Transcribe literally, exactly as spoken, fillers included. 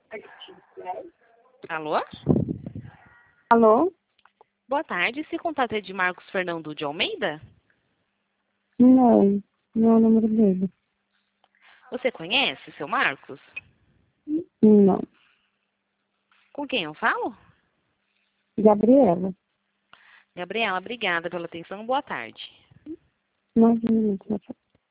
Alô? Alô? Boa tarde, esse contato é de Marcos Fernando de Almeida? Não, não é o número dele. Você conhece seu Marcos? Não. Com quem eu falo? Gabriela. Gabriela, obrigada pela atenção. Boa tarde. Nove minutos,